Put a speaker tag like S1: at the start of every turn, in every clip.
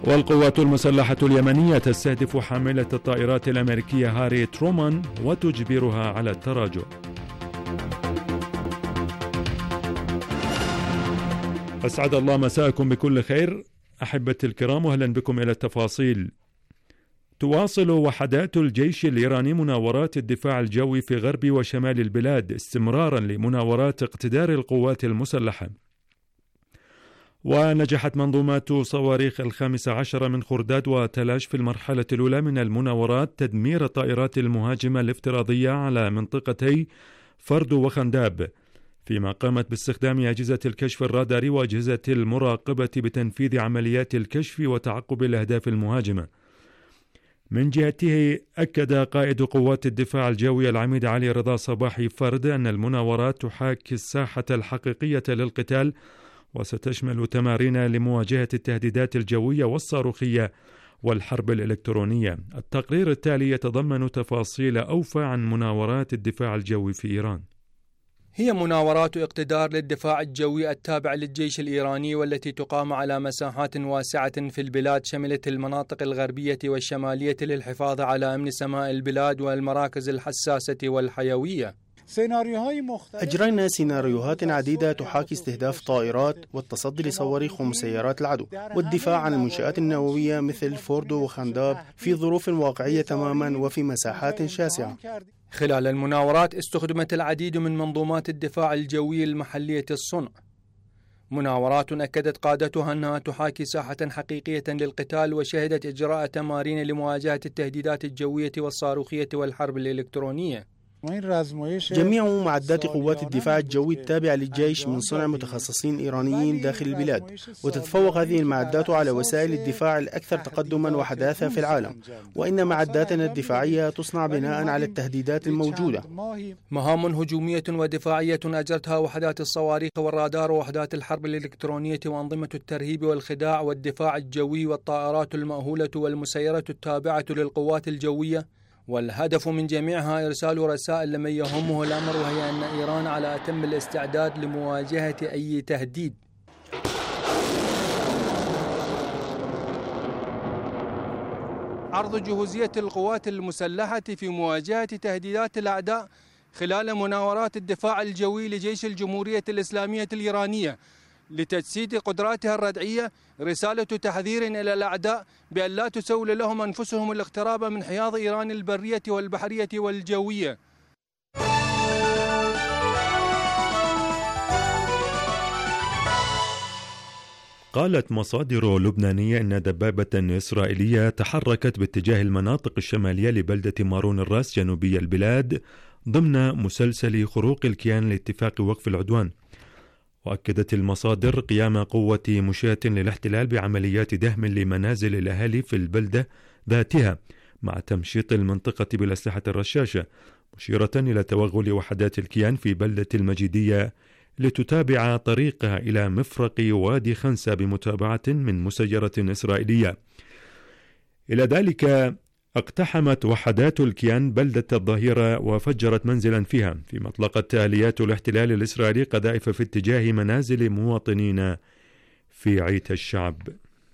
S1: والقوات المسلحة اليمنية تستهدف حاملة الطائرات الأمريكية هاري ترومان وتجبرها على التراجع. أسعد الله مساءكم بكل خير أحبتي الكرام، وأهلا بكم إلى التفاصيل. تواصل وحدات الجيش الإيراني مناورات الدفاع الجوي في غرب وشمال البلاد استمرارا لمناورات اقتدار القوات المسلحة. ونجحت منظومات صواريخ 15 من خرداد وتلاش في المرحلة الأولى من المناورات تدمير الطائرات المهاجمة الافتراضية على منطقتي فردو وخنداب، فيما قامت باستخدام أجهزة الكشف الراداري وأجهزة المراقبة بتنفيذ عمليات الكشف وتعقب الأهداف المهاجمة. من جهته أكد قائد قوات الدفاع الجوي العميد علي رضا صباحي فرد أن المناورات تحاكي الساحة الحقيقية للقتال، وستشمل تمارين لمواجهة التهديدات الجوية والصاروخية والحرب الإلكترونية. التقرير التالي يتضمن تفاصيل أوفى عن مناورات الدفاع الجوي في إيران.
S2: هي مناورات اقتدار للدفاع الجوي التابع للجيش الإيراني، والتي تقام على مساحات واسعة في البلاد، شملت المناطق الغربية والشمالية للحفاظ على أمن سماء البلاد والمراكز الحساسة والحيوية.
S3: أجرينا سيناريوهات عديدة تحاكي استهداف طائرات والتصدي لصواريخ ومسيرات العدو والدفاع عن المنشآت النووية مثل فوردو وخنداب في ظروف واقعية تماما وفي مساحات شاسعة.
S2: خلال المناورات استخدمت العديد من منظومات الدفاع الجوي المحلية الصنع. مناورات أكدت قادتها أنها تحاكي ساحة حقيقية للقتال، وشهدت إجراء تمارين لمواجهة التهديدات الجوية والصاروخية والحرب الإلكترونية.
S3: جميع معدات قوات الدفاع الجوي التابعة للجيش من صنع متخصصين إيرانيين داخل البلاد، وتتفوق هذه المعدات على وسائل الدفاع الأكثر تقدما وحداثة في العالم، وإن معداتنا الدفاعية تصنع بناء على التهديدات الموجودة.
S2: مهام هجومية ودفاعية أجرتها وحدات الصواريخ والرادار ووحدات الحرب الإلكترونية وأنظمة الترهيب والخداع والدفاع الجوي والطائرات المأهولة والمسيرة التابعة للقوات الجوية، والهدف من جميعها إرسال رسائل لمن يهمه الأمر، وهي أن إيران على أتم الاستعداد لمواجهة أي تهديد. عرض جهوزية القوات المسلحة في مواجهة تهديدات الأعداء خلال مناورات الدفاع الجوي لجيش الجمهورية الإسلامية الإيرانية لتجسيد قدراتها الردعية، رسالة تحذير إلى الأعداء بأن لا تسول لهم أنفسهم الاقتراب من حياض إيران البرية والبحرية والجوية.
S1: قالت مصادر لبنانية إن دبابة إسرائيلية تحركت باتجاه المناطق الشمالية لبلدة مارون الراس جنوبي البلاد ضمن مسلسل خروق الكيان لاتفاق وقف العدوان. وأكدت المصادر قيام قوة مشاة للاحتلال بعمليات دهم لمنازل الأهالي في البلدة ذاتها مع تمشيط المنطقة بالأسلحة الرشاشة، مشيرة إلى توغل وحدات الكيان في بلدة المجيدية لتتابع طريقها إلى مفرق وادي خنسة بمتابعة من مسيرة إسرائيلية. إلى ذلك اقتحمت وحدات الكيان بلدة الظهيرة وفجرت منزلا فيها، فيما أطلقت آليات الاحتلال الإسرائيلي قذائف في اتجاه منازل مواطنين في عيت الشعب.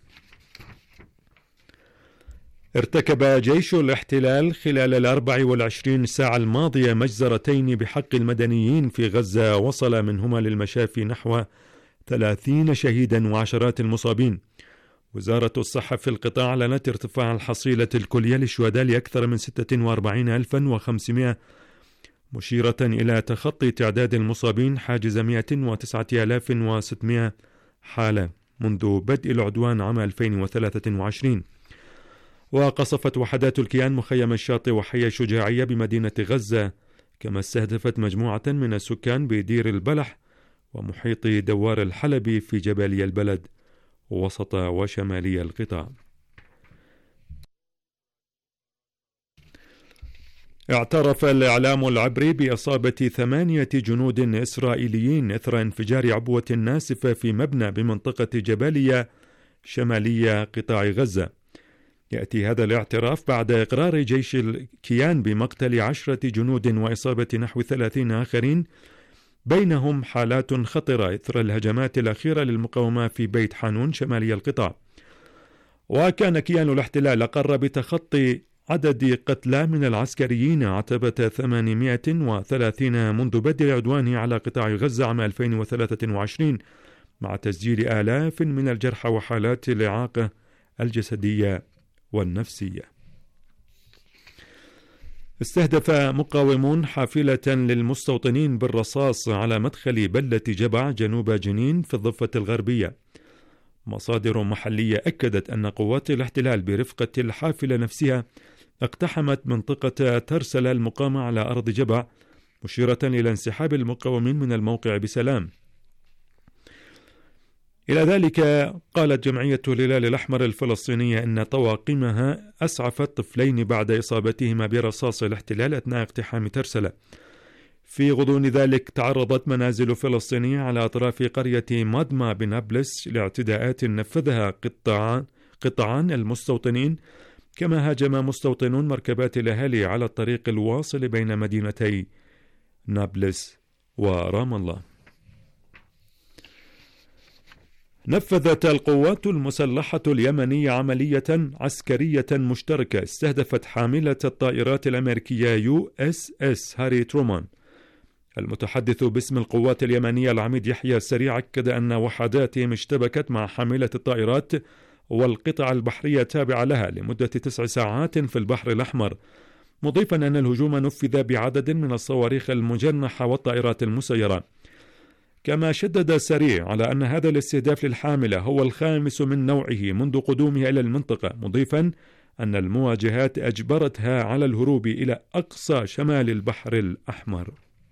S1: ارتكب جيش الاحتلال خلال 24 ساعة الماضية مجزرتين بحق المدنيين في غزة وصل منهما للمشافي نحو 30 شهيدا وعشرات المصابين. وزارة الصحة في القطاع أعلنت ارتفاع الحصيلة الكلية للشهداء لأكثر من 46,500، مشيرة إلى تخطي تعداد المصابين حاجز 109,600 حالة منذ بدء العدوان عام 2023. وقصفت وحدات الكيان مخيم الشاطئ وحي شجاعية بمدينة غزة، كما استهدفت مجموعة من السكان بدير البلح ومحيط دوار الحلبي في جبالي البلد وسط وشمالي القطاع. اعترف الإعلام العبري بإصابة 8 جنود إسرائيليين إثر انفجار عبوة ناسفة في مبنى بمنطقة جبالية شمالية قطاع غزة. يأتي هذا الاعتراف بعد إقرار جيش الكيان بمقتل 10 جنود وإصابة نحو 30 آخرين، بينهم حالات خطرة إثر الهجمات الأخيرة للمقاومة في بيت حانون شمالي القطاع. وكان كيان الاحتلال أقر بتخطي عدد قتلى من العسكريين عتبة 830 منذ بدء عدوانه على قطاع غزة عام 2023، مع تسجيل آلاف من الجرحى وحالات الإعاقة الجسدية والنفسية. استهدف مقاومون حافلة للمستوطنين بالرصاص على مدخل بلدة جبع جنوب جنين في الضفة الغربية. مصادر محلية أكدت أن قوات الاحتلال برفقة الحافلة نفسها اقتحمت منطقة ترسل المقامة على أرض جبع، مشيرة إلى انسحاب المقاومين من الموقع بسلام. إلى ذلك قالت جمعية الهلال الأحمر الفلسطينية أن طواقمها أسعفت طفلين بعد إصابتهما برصاص الاحتلال أثناء اقتحام ترسلة. في غضون ذلك تعرضت منازل فلسطينية على أطراف قرية مادما بنابلس لاعتداءات نفذها قطعان المستوطنين، كما هاجم مستوطنون مركبات الأهالي على الطريق الواصل بين مدينتي نابلس ورام الله. نفذت القوات المسلحة اليمنية عملية عسكرية مشتركة استهدفت حاملة الطائرات الأمريكية USS هاري ترومان. المتحدث باسم القوات اليمنية العميد يحيى السريع أكد أن وحداتهم اشتبكت مع حاملة الطائرات والقطع البحرية التابعة لها لمدة 9 ساعات في البحر الأحمر، مضيفا أن الهجوم نفذ بعدد من الصواريخ المجنحة والطائرات المسيرة. كما شدد السريع على أن هذا الاستهداف للحاملة هو الخامس من نوعه منذ قدومها إلى المنطقة، مضيفا أن المواجهات أجبرتها على الهروب إلى أقصى شمال البحر الأحمر.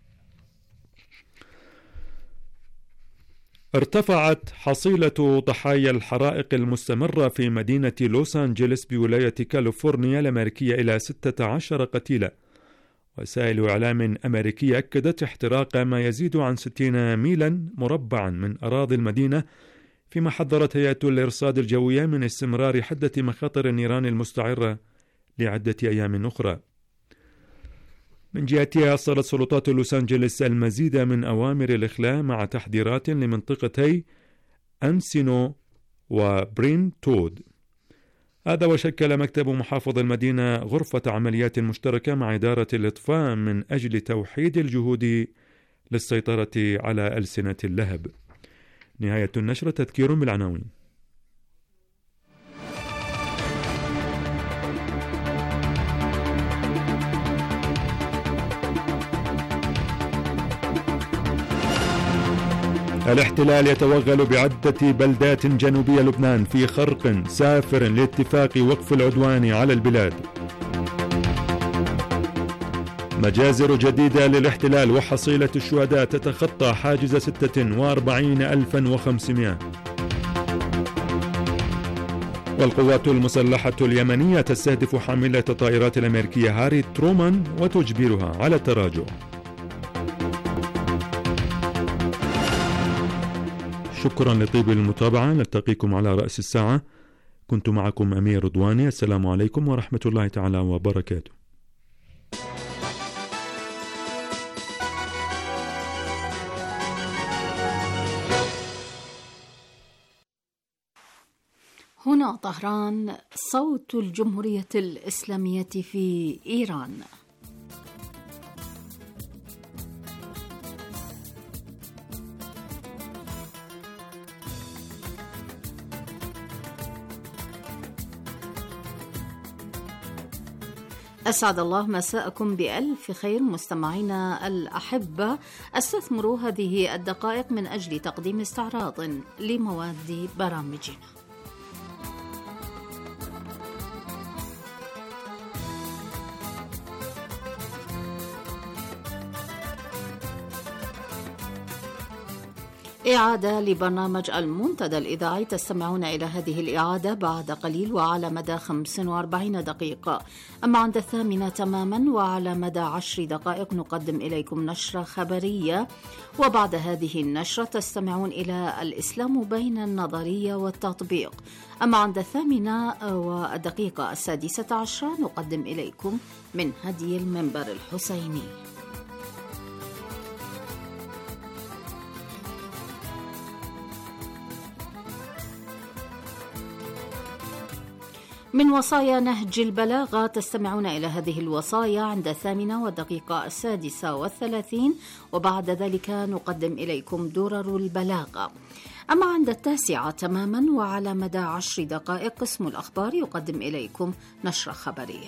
S1: ارتفعت حصيلة ضحايا الحرائق المستمرة في مدينة لوس أنجلوس بولاية كاليفورنيا الأمريكية إلى 16 قتيلا. وسائل إعلام أمريكية أكدت احتراق ما يزيد عن 60 ميلا مربعا من أراضي المدينة، فيما حذرت هيئة الإرصاد الجوية من استمرار حدة مخاطر النيران المستعرة لعدة أيام أخرى. من جهتها أصدرت سلطات لوس أنجلوس المزيد من أوامر الإخلاء مع تحذيرات لمنطقتي أنسينو وبرين تود. هذا وشكل مكتب محافظ المدينة غرفة عمليات مشتركة مع إدارة الإطفاء من أجل توحيد الجهود للسيطرة على ألسنة اللهب. نهاية النشرة. تذكير بالعناوين. الاحتلال يتوغل بعدة بلدات جنوبية لبنان في خرق سافر لاتفاق وقف العدوان على البلاد. مجازر جديدة للاحتلال وحصيلة الشهداء تتخطى حاجز 46,500. والقوات المسلحة اليمنية تستهدف حاملة الطائرات الأمريكية هاري ترومان وتجبرها على التراجع. شكرا لطيب المتابعة، نلتقيكم على رأس الساعة. كنت معكم أمير رضواني، السلام عليكم ورحمة الله تعالى وبركاته.
S4: هنا طهران، صوت الجمهورية الإسلامية في إيران. أسعد الله مساءكم بألف خير مستمعينا الأحبة. استثمروا هذه الدقائق من أجل تقديم استعراض لمواد برامجنا. إعادة لبرنامج المنتدى الإذاعي، تستمعون إلى هذه الإعادة بعد قليل وعلى مدى 45 دقيقة. أما عند 8 تماما وعلى مدى 10 دقائق نقدم إليكم نشرة خبرية، وبعد هذه النشرة تستمعون إلى الإسلام بين النظرية والتطبيق. أما عند 8:06 نقدم إليكم من هدي المنبر الحسيني. من وصايا نهج البلاغة تستمعون إلى هذه الوصايا عند 8:06:36، وبعد ذلك نقدم إليكم درر البلاغة. أما عند 9 تماما وعلى مدى 10 دقائق قسم الأخبار يقدم إليكم نشرة خبرية.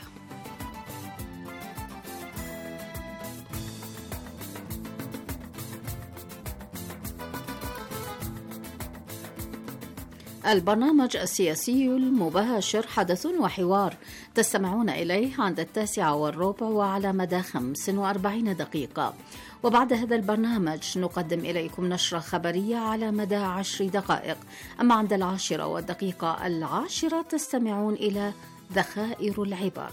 S4: البرنامج السياسي المباشر حدث وحوار تستمعون إليه عند 9:15 وعلى مدى 45 دقيقة. وبعد هذا البرنامج نقدم إليكم نشرة خبرية على مدى 10 دقائق. أما عند 10:10 تستمعون إلى ذخائر العبر.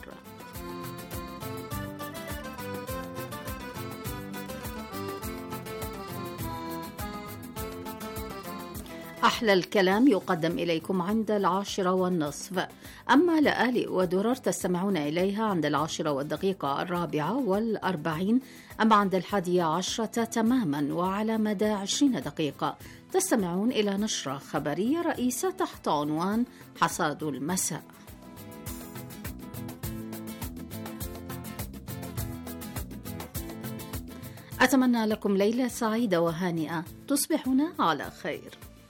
S4: أحلى الكلام يقدم إليكم عند 10:30. أما لآلئ ودرر تستمعون إليها عند 10:04. أما عند 11 تماما وعلى مدى 20 دقيقة تستمعون إلى نشرة خبرية رئيسة تحت عنوان حصاد المساء. أتمنى لكم ليلة سعيدة وهانئة، تصبحون على خير.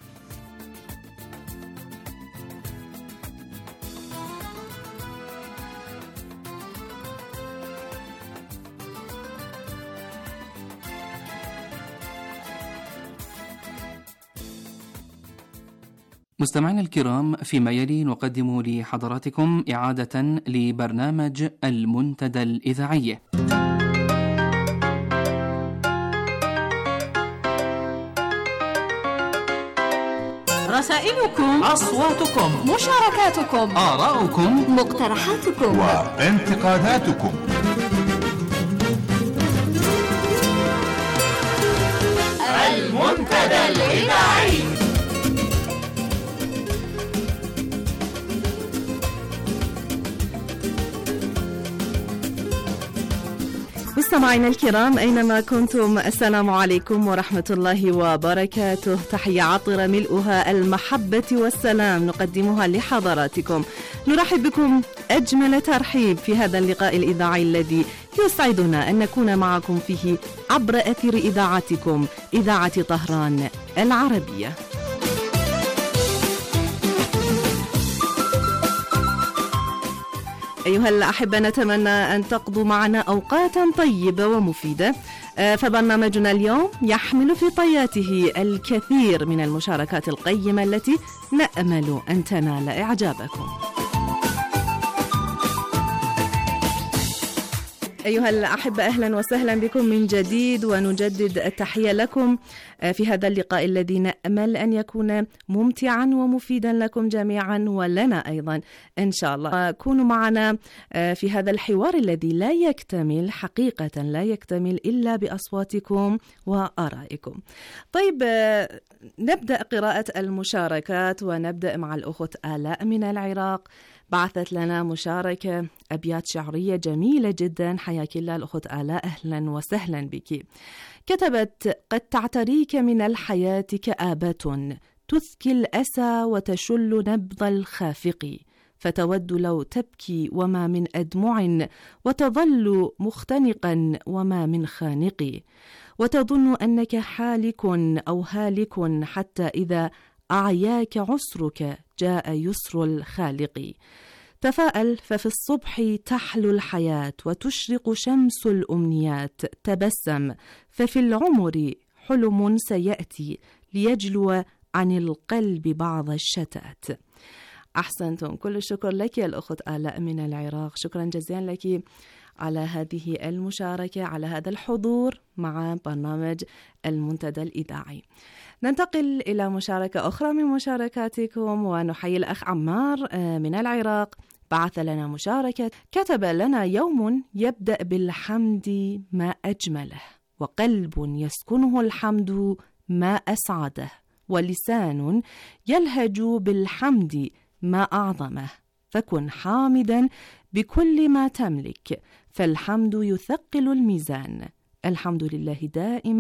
S5: مستمعينا الكرام، فيما يلي نقدم لحضراتكم إعادة لبرنامج المنتدى الإذاعي.
S6: رسائلكم، أصواتكم، مشاركاتكم،
S7: آراؤكم،
S4: مقترحاتكم
S7: وانتقاداتكم.
S6: المنتدى الإذاعي.
S8: مستمعينا الكرام أينما كنتم، السلام عليكم ورحمة الله وبركاته. تحية عطرة ملؤها المحبة والسلام نقدمها لحضراتكم. نرحب بكم أجمل ترحيب في هذا اللقاء الإذاعي الذي يسعدنا أن نكون معكم فيه عبر أثير إذاعتكم، إذاعة طهران العربية. أيها الأحبة، نتمنى أن تقضوا معنا أوقاتا طيبة ومفيدة. فبرنامجنا اليوم يحمل في طياته الكثير من المشاركات القيمة التي نأمل أن تنال إعجابكم. أيها الأحبة، أهلا وسهلا بكم من جديد، ونجدد التحية لكم في هذا اللقاء الذي نأمل أن يكون ممتعا ومفيدا لكم جميعا ولنا أيضا إن شاء الله. كونوا معنا في هذا الحوار الذي لا يكتمل حقيقة، لا يكتمل إلا بأصواتكم وآرائكم. طيب، نبدأ قراءة المشاركات، ونبدأ مع الأخت آلاء من العراق. بعثت لنا مشاركة أبيات شعرية جميلة جدا. حياك الله الأخت آلاء، أهلا وسهلا بك. كتبت: قد تعتريك من الحياة كآبة تثكي الأسى وتشل نبض الخافق، فتود لو تبكي وما من أدمع، وتظل مختنقا وما من خانق، وتظن أنك حالك أو هالك، حتى إذا أعياك عسرك جاء يسر الخالق. تفاءل ففي الصبح تحلو الحياة وتشرق شمس الأمنيات. تبسم ففي العمر حلم سيأتي ليجلو عن القلب بعض الشتات. أحسنتم، كل الشكر لك يا الأخت آلاء من العراق. شكرا جزيلا لك على هذه المشاركة، على هذا الحضور مع برنامج المنتدى الإذاعي. ننتقل إلى مشاركة أخرى من مشاركاتكم، ونحيي الأخ عمار من العراق. بعث لنا مشاركة، كتب لنا: يوم يبدأ بالحمد ما أجمله، وقلب يسكنه الحمد ما أسعده، ولسان يلهج بالحمد ما أعظمه، فكن حامدا بكل ما تملك، فالحمد يثقل الميزان. الحمد لله دائما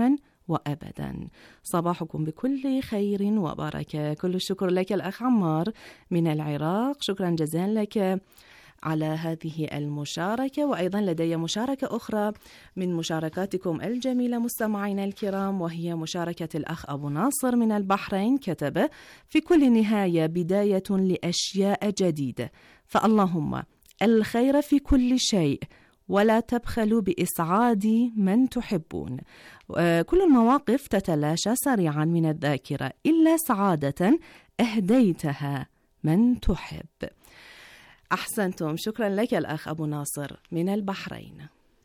S8: وأبدا. صباحكم بكل خير وبركة. كل الشكر لك الأخ عمار من العراق، شكرا جزيلا لك على هذه المشاركة. وأيضا لدي مشاركة أخرى من مشاركاتكم الجميلة مستمعينا الكرام، وهي مشاركة الأخ أبو ناصر من البحرين. كتب: في كل نهاية بداية لأشياء جديدة، فاللهم الخير في كل شيء ولا تبخلوا بإسعاد من تحبون. كل المواقف تتلاشى سريعا من الذاكرة إلا سعادة أهديتها من تحب. أحسنتم، شكرا لك الأخ أبو ناصر من البحرين.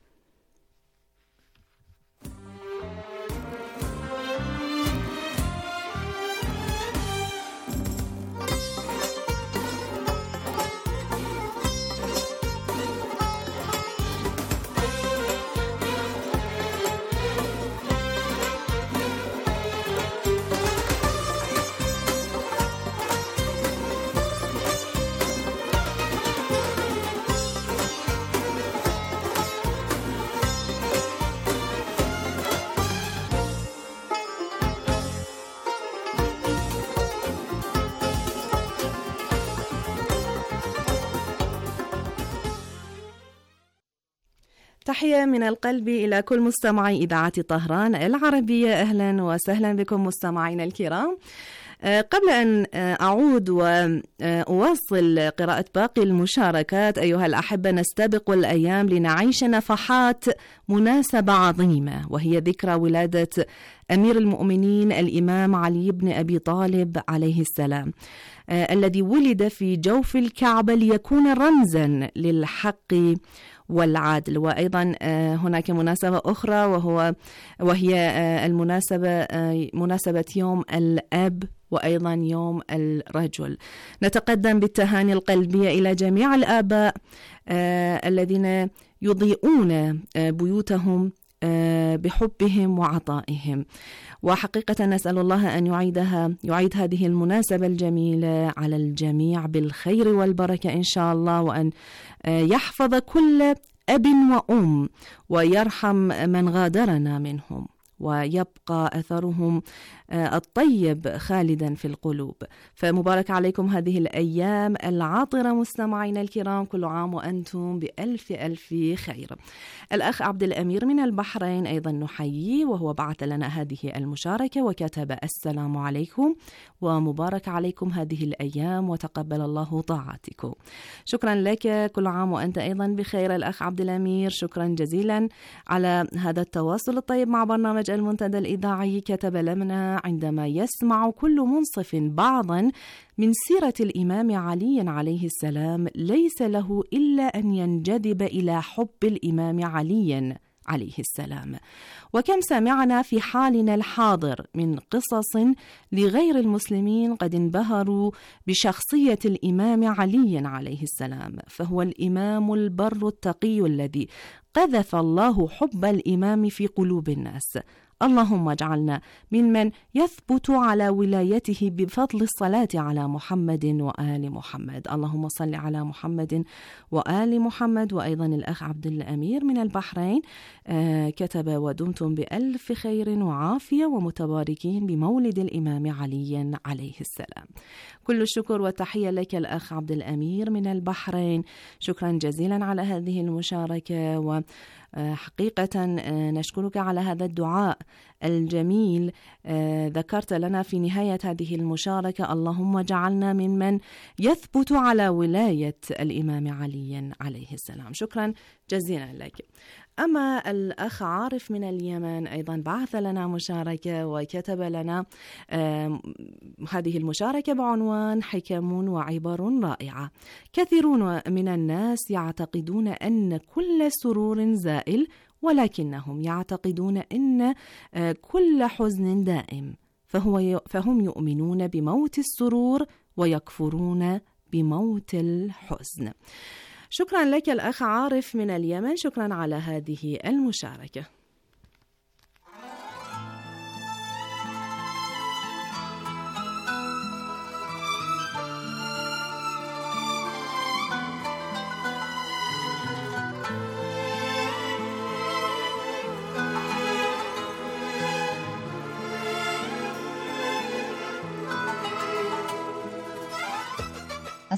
S8: تحية من القلب إلى كل مستمعي إذاعة طهران العربية. أهلا وسهلا بكم مستمعينا الكرام. قبل أن أعود وأواصل قراءة باقي المشاركات أيها الأحبة، نستبق الأيام لنعيش نفحات مناسبة عظيمة، وهي ذكرى ولادة أمير المؤمنين الإمام علي بن أبي طالب عليه السلام، الذي ولد في جوف الكعبة ليكون رمزا للحق والعدل. وأيضا هناك مناسبة أخرى وهي المناسبة مناسبة يوم الأب وأيضا يوم الرجل. نتقدم بالتهاني القلبية إلى جميع الآباء الذين يضيئون بيوتهم بحبهم وعطائهم، وحقيقة نسأل الله أن يعيد هذه المناسبة الجميلة على الجميع بالخير والبركة إن شاء الله، وأن يحفظ كل أب وأم ويرحم من غادرنا منهم، ويبقى أثرهم الطيب خالدا في القلوب. فمبارك عليكم هذه الأيام العاطرة مستمعينا الكرام، كل عام وأنتم بألف ألف خير. الأخ عبد الأمير من البحرين أيضا نحييه، وهو بعث لنا هذه المشاركة وكتب: السلام عليكم ومبارك عليكم هذه الأيام وتقبل الله طاعتكم. شكرا لك، كل عام وأنت أيضا بخير الأخ عبد الأمير، شكرا جزيلا على هذا التواصل الطيب مع برنامج المنتدى الإذاعي. كتب لنا: عندما يسمع كل منصف بعضا من سيرة الإمام علي عليه السلام ليس له إلا أن ينجذب إلى حب الإمام علي عليه السلام. وكم سمعنا في حالنا الحاضر من قصص لغير المسلمين قد انبهروا بشخصية الإمام علي عليه السلام، فهو الإمام البر التقي الذي قذف الله حب الإمام في قلوب الناس. اللهم اجعلنا ممن يثبت على ولايته بفضل الصلاة على محمد وآل محمد. اللهم صل على محمد وآل محمد. وأيضا الأخ عبد الأمير من البحرين كتب: ودمتم بألف خير وعافية ومتباركين بمولد الإمام علي عليه السلام. كل الشكر والتحية لك الأخ عبد الأمير من البحرين، شكرا جزيلا على هذه المشاركة، وحقيقة نشكرك على هذا الدعاء الجميل. ذكرت لنا في نهاية هذه المشاركة: اللهم اجعلنا ممن يثبت على ولاية الإمام علي عليه السلام. شكرا جزيلا لك. أما الأخ عارف من اليمن أيضا بعث لنا مشاركة وكتب لنا هذه المشاركة بعنوان: حكم وعبر رائعة. كثيرون من الناس يعتقدون أن كل سرور زائل، ولكنهم يعتقدون أن كل حزن دائم، فهم يؤمنون بموت السرور ويكفرون بموت الحزن. شكرا لك الأخ عارف من اليمن، شكرا على هذه المشاركة.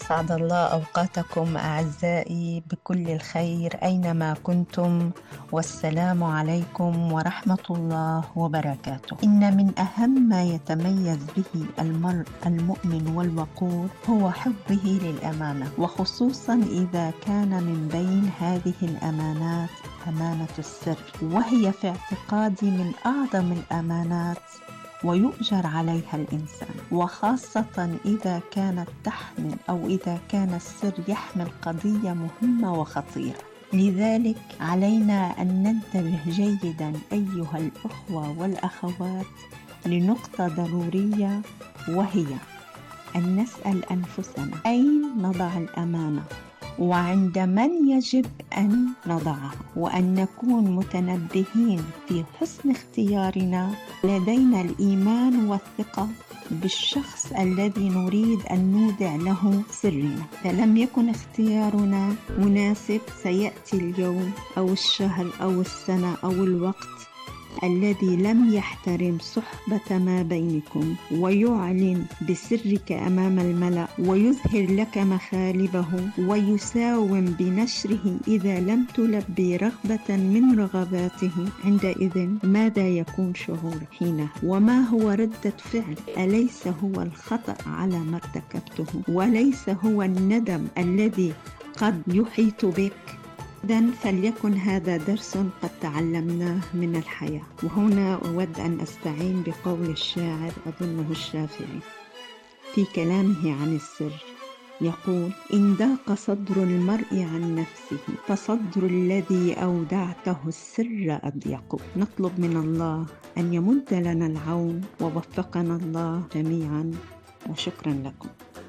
S9: أسعد الله أوقاتكم أعزائي بكل الخير أينما كنتم، والسلام عليكم ورحمة الله وبركاته. إن من أهم ما يتميز به المرء المؤمن والوقور هو حبه للأمانة، وخصوصا إذا كان من بين هذه الأمانات أمانة السر، وهي في اعتقادي من أعظم الأمانات ويؤجر عليها الإنسان، وخاصة إذا كانت تحمل أو إذا كان السر يحمل قضية مهمة وخطيرة. لذلك علينا أن ننتبه جيدا أيها الأخوة والأخوات لنقطة ضرورية، وهي أن نسأل أنفسنا أين نضع الأمانة وعند من يجب أن نضعها، وأن نكون متنبهين في حسن اختيارنا. لدينا الإيمان والثقة بالشخص الذي نريد أن نودع له سرنا، فلم يكن اختيارنا مناسب سيأتي اليوم أو الشهر أو السنة أو الوقت الذي لم يحترم صحبة ما بينكم ويعلن بسرك أمام الملأ ويظهر لك مخالبه ويساوم بنشره إذا لم تلبي رغبة من رغباته. عندئذ ماذا يكون شعور حينها؟ وما هو ردة فعل؟ أليس هو الخطأ على ما ارتكبته؟ وليس هو الندم الذي قد يحيط بك؟ إذن فليكن هذا درس قد تعلمناه من الحياة. وهنا أود أن أستعين بقول الشاعر أظنه الشافعي في كلامه عن السر، يقول: إن ضاق صدر المرء عن نفسه فصدر الذي أودعته السر أضيق. نطلب من الله أن يمد لنا العون، ووفقنا الله جميعا، وشكرا لكم.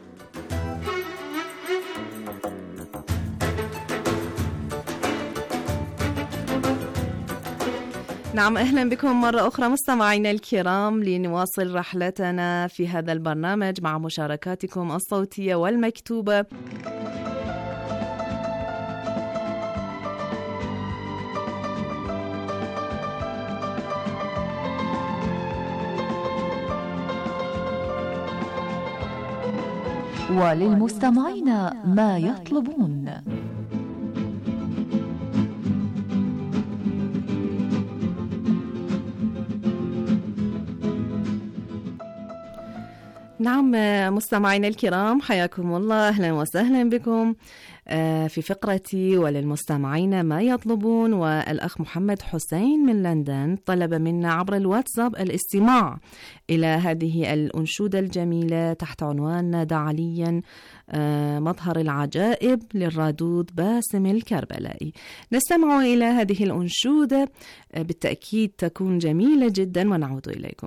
S8: نعم، أهلا بكم مرة أخرى مستمعينا الكرام، لنواصل رحلتنا في هذا البرنامج مع مشاركاتكم الصوتية والمكتوبة.
S6: وللمستمعين ما يطلبون.
S8: نعم مستمعينا الكرام، حياكم الله، أهلا وسهلا بكم في فقرتي وللمستمعين ما يطلبون. والأخ محمد حسين من لندن طلب منا عبر الواتساب الاستماع إلى هذه الأنشودة الجميلة تحت عنوان نادى عليا مظهر العجائب للرادود باسم الكربلائي. نستمع إلى هذه الأنشودة، بالتأكيد تكون جميلة جدا، ونعود إليكم.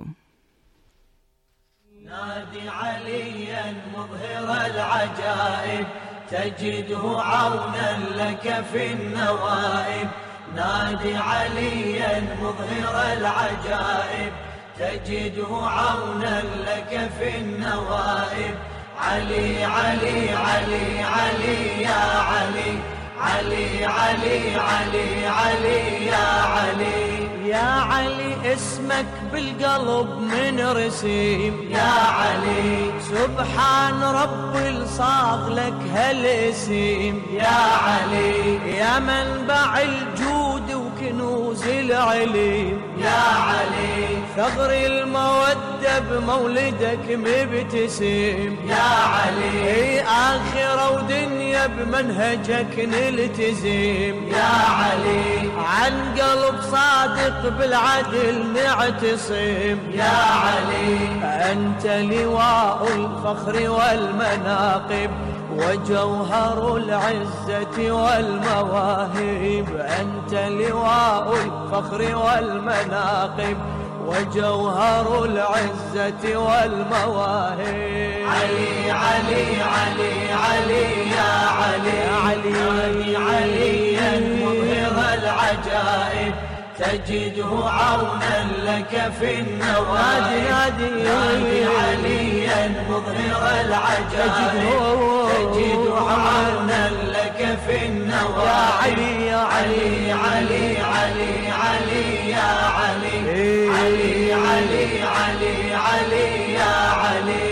S10: نادي عليا مظهر العجائب تجده عونا لك في النوائب. نادي عليا مظهر العجائب تجده عونا لك في النوائب. علي علي علي علي يا علي، علي علي علي علي يا علي. يا علي اسمك بالقلب من رسيم يا علي، سبحان ربي صاغ لك هالاسم يا علي. يا منبع الجود وكنوز العليم يا علي، ثغر المودة بمولدك مبتسم يا علي. آخرة ودنيا بمنهجك نلتزم يا علي، عن قلب صادق بالعدل نعتصم يا علي. أنت لواء الفخر والمناقب وجوهر العزة والمواهب. أنت لواء الفخر والمناقب وجوهر العزة والمواهب. علي علي علي علي يا علي، علي عليا مظهر العجائب تجده عونا لك في النوائب. نادي عليا مظهر العجائب تجده عونا لك في النوائب. يا علي علي علي علي يا علي، علي علي علي علي يا علي.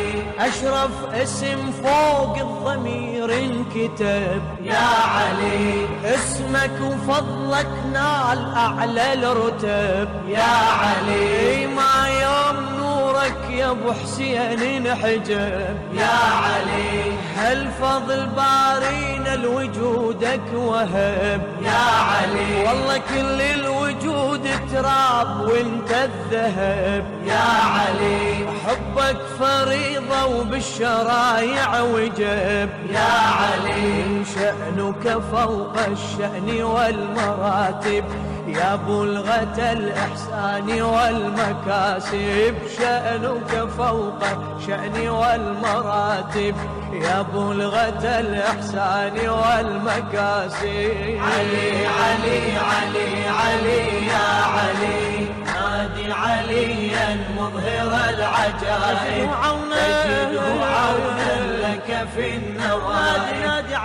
S10: أشرف اسم فوق الضمير انكتب يا علي، اسمك وفضلك نال أعلى الرتب يا علي، ما يوم نورك يا ابو حسين انحجب يا علي، هالفضل بارينا لوجودك وهب يا علي، والله كل الوجود تراب وانت الذهب يا علي، حبك فريضة وبالشرايع وجب يا علي، شأنك فوق الشأن والمراتب يا بلغة الإحسان والمكاسب، شأنك فوق الشأن والمراتب يا بلغة الإحسان والمكاسب. علي علي علي علي يا علي، نادي عليا مظهر العجائب، تجده عونا لك في النوائب، نادي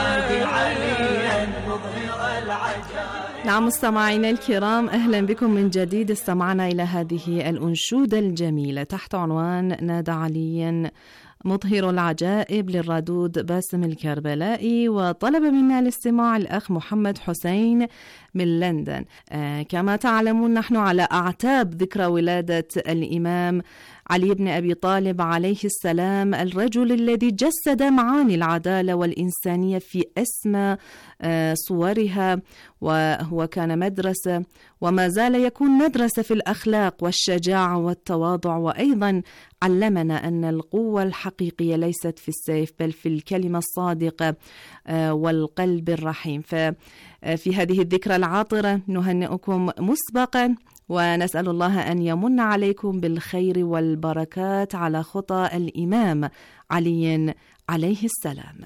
S10: عليا مظهر العجائب.
S8: نعم مستمعينا الكرام، أهلا بكم من جديد. استمعنا إلى هذه الأنشودة الجميلة تحت عنوان نادى عليا مظهر العجائب للرادود باسم الكربلائي، وطلب منا الاستماع الأخ محمد حسين من لندن. كما تعلمون نحن على أعتاب ذكرى ولادة الإمام علي بن أبي طالب عليه السلام، الرجل الذي جسد معاني العدالة والإنسانية في أسمى صورها، وهو كان مدرسة وما زال يكون مدرسة في الأخلاق والشجاعة والتواضع، وأيضا علمنا أن القوة الحقيقية ليست في السيف بل في الكلمة الصادقة والقلب الرحيم. ففي هذه الذكرى العاطرة نهنئكم مسبقا، ونسأل الله أن يمن عليكم بالخير والبركات على خطى الإمام علي عليه السلام.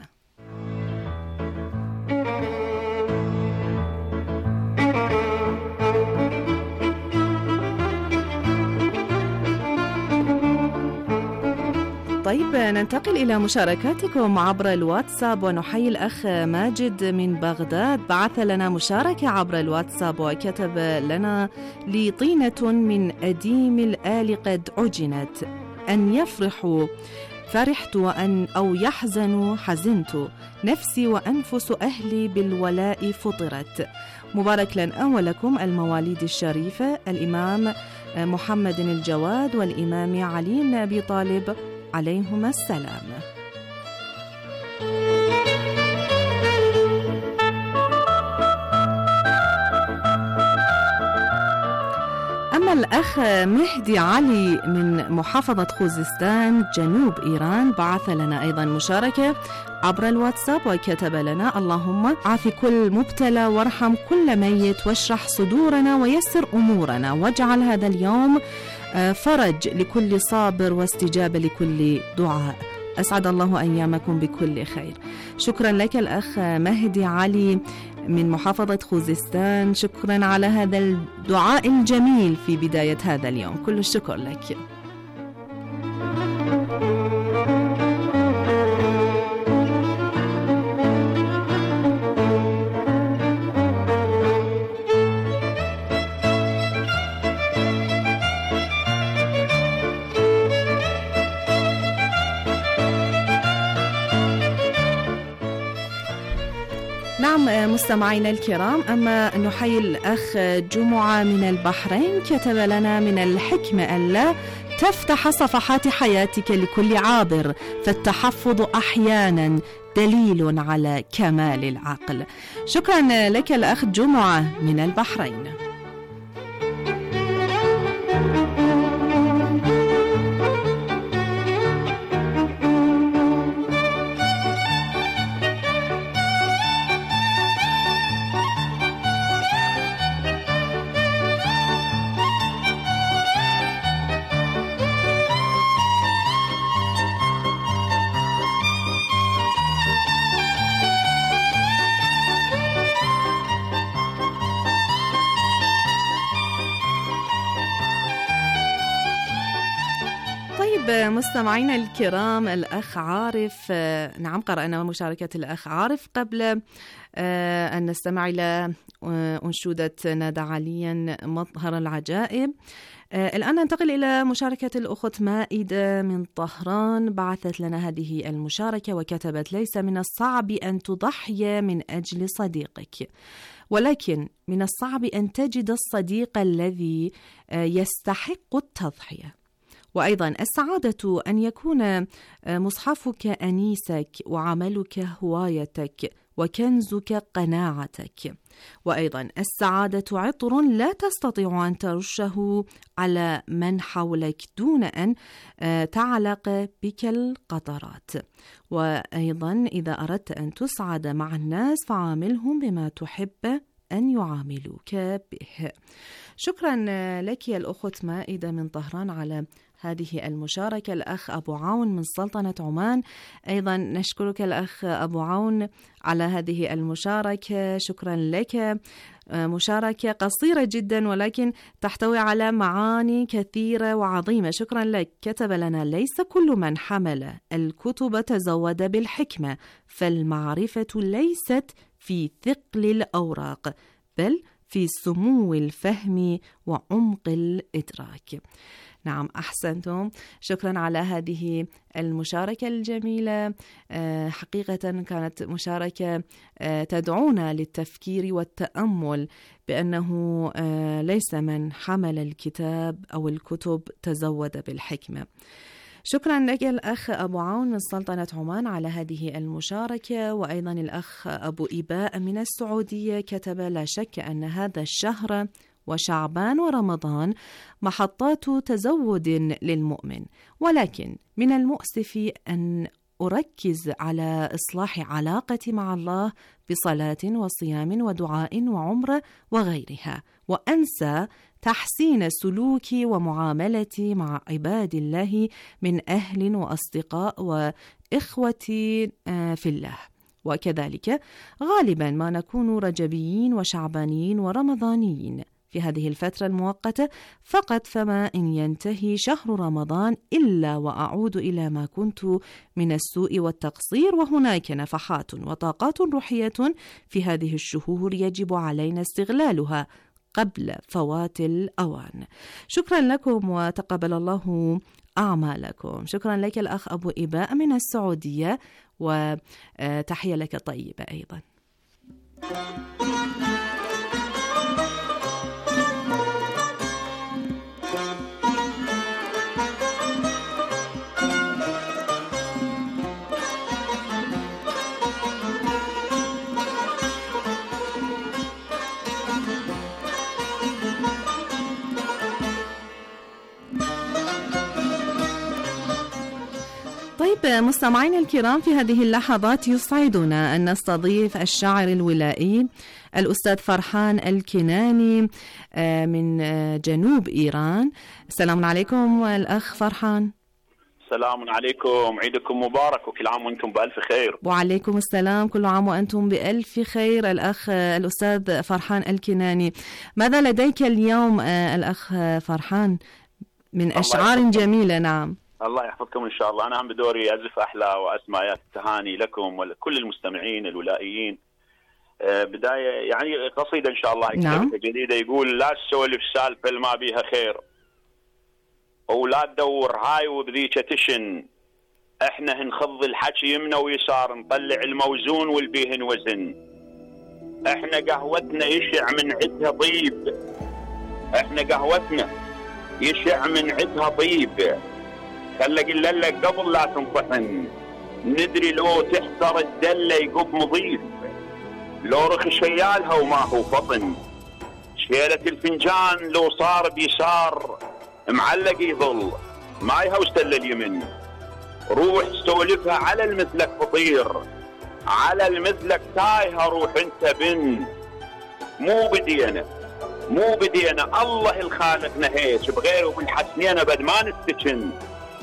S8: طيب ننتقل إلى مشاركاتكم عبر الواتساب، ونحيي الأخ ماجد من بغداد، بعث لنا مشاركة عبر الواتساب وكتب لنا: لي طينة من أديم الآل قد عجنت، أن يفرحوا فرحت وأن أو يحزنوا حزنت، نفسي وأنفس أهلي بالولاء فطرت. مبارك لنا ولكم المواليد الشريفة، الإمام محمد الجواد والإمام علي بن أبي طالب عليهما السلام. أما الأخ مهدي علي من محافظة خوزستان جنوب إيران بعث لنا أيضا مشاركة عبر الواتساب وكتب لنا: اللهم عاف كل مبتلى وارحم كل ميت واشرح صدورنا ويسر أمورنا، واجعل هذا اليوم فرج لكل صابر واستجابة لكل دعاء. أسعد الله أيامكم بكل خير. شكرا لك الأخ مهدي علي من محافظة خوزستان، شكرا على هذا الدعاء الجميل في بداية هذا اليوم، كل الشكر لك. نعم مستمعينا الكرام، أما نحيي الأخ جمعة من البحرين، كتب لنا: من الحكمة ألا تفتح صفحات حياتك لكل عابر، فالتحفظ أحيانا دليل على كمال العقل. شكرا لك الأخ جمعة من البحرين. مستمعينا الكرام، الأخ عارف، نعم قرأنا مشاركة الأخ عارف قبل أن نستمع إلى أنشودة نادى عليا مظهر العجائب. الآن ننتقل إلى مشاركة الأخت مائدة من طهران، بعثت لنا هذه المشاركة وكتبت: ليس من الصعب أن تضحي من أجل صديقك، ولكن من الصعب أن تجد الصديق الذي يستحق التضحية. وأيضا السعادة أن يكون مصحفك أنيسك، وعملك هوايتك، وكنزك قناعتك. وأيضا السعادة عطر لا تستطيع أن ترشه على من حولك دون أن تعلق بك القطرات. وأيضا إذا أردت أن تسعد مع الناس فعاملهم بما تحب أن يعاملوك به. شكرا لك يا الأخت مائدة من طهران على هذه المشاركة. الأخ أبو عون من سلطنة عمان، أيضا نشكرك الأخ أبو عون على هذه المشاركة، شكرا لك. مشاركة قصيرة جدا ولكن تحتوي على معاني كثيرة وعظيمة، شكرا لك. كتب لنا: ليس كل من حمل الكتب تزود بالحكمة، فالمعرفة ليست في ثقل الأوراق بل في سمو الفهم وعمق الإدراك. نعم أحسنتم، شكرا على هذه المشاركة الجميلة. حقيقة كانت مشاركة تدعونا للتفكير والتأمل بأنه ليس من حمل الكتاب أو الكتب تزود بالحكمة. شكرا لك الأخ أبو عون من سلطنة عمان على هذه المشاركة. وأيضا الأخ أبو إباء من السعودية كتب: لا شك أن هذا الشهر وشعبان ورمضان محطات تزود للمؤمن، ولكن من المؤسف أن أركز على إصلاح علاقتي مع الله بصلاة وصيام ودعاء وعمرة وغيرها، وأنسى تحسين سلوكي ومعاملتي مع عباد الله من أهل وأصدقاء وإخوتي في الله. وكذلك غالبا ما نكون رجبيين وشعبانيين ورمضانيين في هذه الفترة المؤقتة فقط، فما إن ينتهي شهر رمضان إلا وأعود إلى ما كنت من السوء والتقصير. وهناك نفحات وطاقات روحية في هذه الشهور يجب علينا استغلالها قبل فوات الأوان. شكرا لكم وتقبل الله أعمالكم. شكرا لك الأخ أبو إباء من السعودية، وتحية لك طيبة أيضا. طيب مستمعين الكرام، في هذه اللحظات يسعدنا أن نستضيف الشاعر الولائي الأستاذ فرحان الكناني من جنوب إيران. السلام عليكم الأخ فرحان.
S11: السلام عليكم، عيدكم مبارك وكل عام وأنتم بألف خير.
S8: وعليكم السلام، كل عام وأنتم بألف خير. الأخ الأستاذ فرحان الكناني، ماذا لديك اليوم الأخ فرحان من أشعار جميلة؟ نعم
S11: الله يحفظكم إن شاء الله. أنا عم بدوري أزف أحلى وأسمع آيات التهاني لكم ولكل المستمعين الولائيين. بداية يعني قصيدة إن شاء الله
S8: نعم.
S11: جديدة، يقول: لا تسولف سالفة اللي ما بيها خير، ولا تدور هاي وبذيك تشن، احنا هنخض الحكي يمنى ويسار، نطلع الموزون والبيه نوزن، احنا قهوتنا يشع من عدها طيب، احنا قهوتنا يشع من عدها طيب، خلق اللك قبل لا تنطحن، ندري لو تحضر الدله يقب مضيف، لو رخش ويالها وما هو فطن، شيلة الفنجان لو صار بيسار معلق يظل ما يهوس تل اليمن، روح استولفها على المثلك فطير، على المثلك تايها روح انت بن، مو بدي انا الله الخالق نهيج بغيره بالحسنين ابد ما نستكن،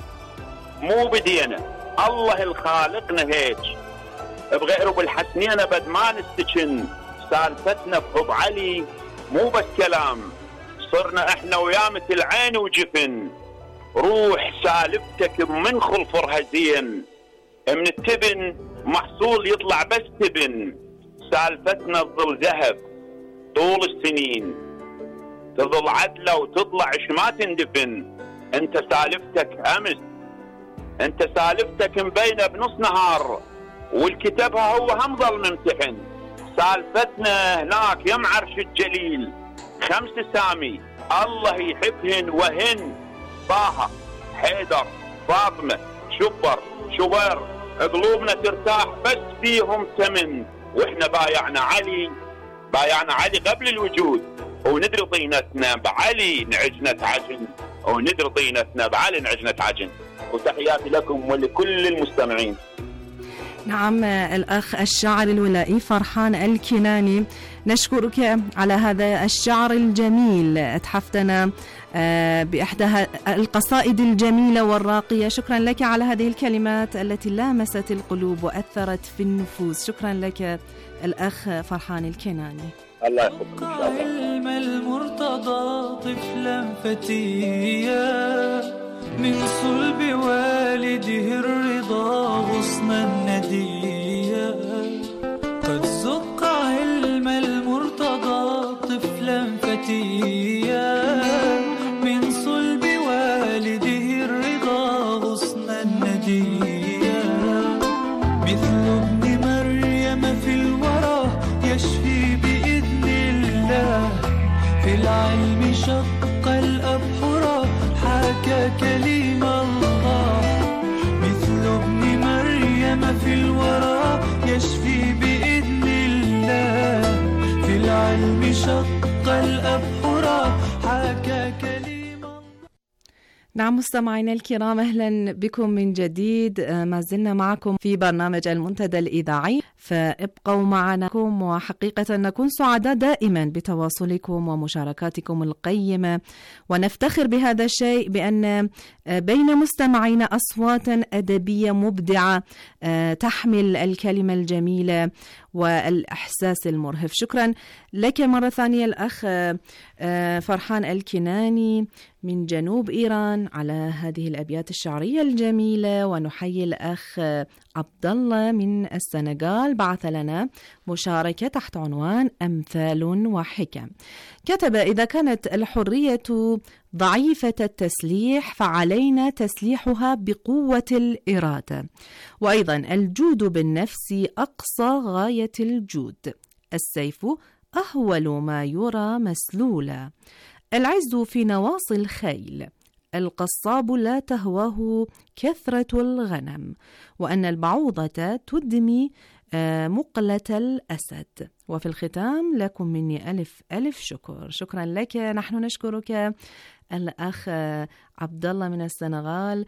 S11: مو بدي انا الله الخالق نهيج بغيره بالحسنين ابد ما نستكن، سالفتنا بحب علي مو بس كلام، صرنا احنا ويا مثل عين وجفن، روح سالفتك بمنخل فرها زين، من التبن محصول يطلع بس تبن. سالفتنا تظل ذهب طول السنين، تظل عدلة وتطلع ما تندفن. انت سالفتك امس، انت سالفتك مبينة بنص نهار، والكتابها هو هم ظل ممتحن. سالفتنا هناك يم عرش الجليل 5 سامي الله يحبهن وهن طه حيدر فاطمة شبر شبر. قلوبنا ترتاح بس فيهم ثمن، واحنا بايعنا علي قبل الوجود، وندري طينتنا بعلي نعجنة عجن، وندري طينتنا بعلي نعجنة عجن. وتحياتي لكم ولكل المستمعين.
S8: نعم، الأخ الشاعر الولائي فرحان الكناني، نشكرك على هذا الشعر الجميل. أتحفتنا بإحدى القصائد الجميلة والراقية. شكرا لك على هذه الكلمات التي لامست القلوب وأثرت في النفوس. شكرا لك الأخ فرحان الكناني.
S11: الله يحفظك إن شاء الله.
S10: علم المرتضى طفلا فتيا، من صلب والده الرضا غصنا نديا. قد زق علم المرتضى طفلا فتيا، من صلب والده الرضا غصنا نديا. مثل ابن مريم في الورى يشفي بإذن الله، في العلم شق الأبحر حكى كلم الله. مثل ابن مريم في الورى يشفي بإذن الله، في العلم شق الأبحر حكى كلم.
S8: نعم مستمعينا الكرام، أهلا بكم من جديد. ما زلنا معكم في برنامج المنتدى الإذاعي، فابقوا معنا وحقيقة نكون سعداء دائما بتواصلكم ومشاركاتكم القيمة، ونفتخر بهذا الشيء بأن بين مستمعينا أصوات أدبية مبدعة تحمل الكلمة الجميلة والإحساس المرهف. شكرا لك مرة ثانية الأخ فرحان الكناني من جنوب إيران على هذه الأبيات الشعرية الجميلة. ونحيي الأخ عبد الله من السنغال، بعث لنا مشاركة تحت عنوان أمثال وحكم. كتب: إذا كانت الحرية ضعيفة التسليح فعلينا تسليحها بقوة الإرادة. وأيضا الجود بالنفس أقصى غاية الجود، السيف أهول ما يرى مسلولا، العز في نواصي الخيل، القصاب لا تهواه كثرة الغنم، وأن البعوضة تدمي مقلة الأسد. وفي الختام لكم مني ألف ألف شكر. شكرا لك. نحن نشكرك الأخ عبد الله من السنغال،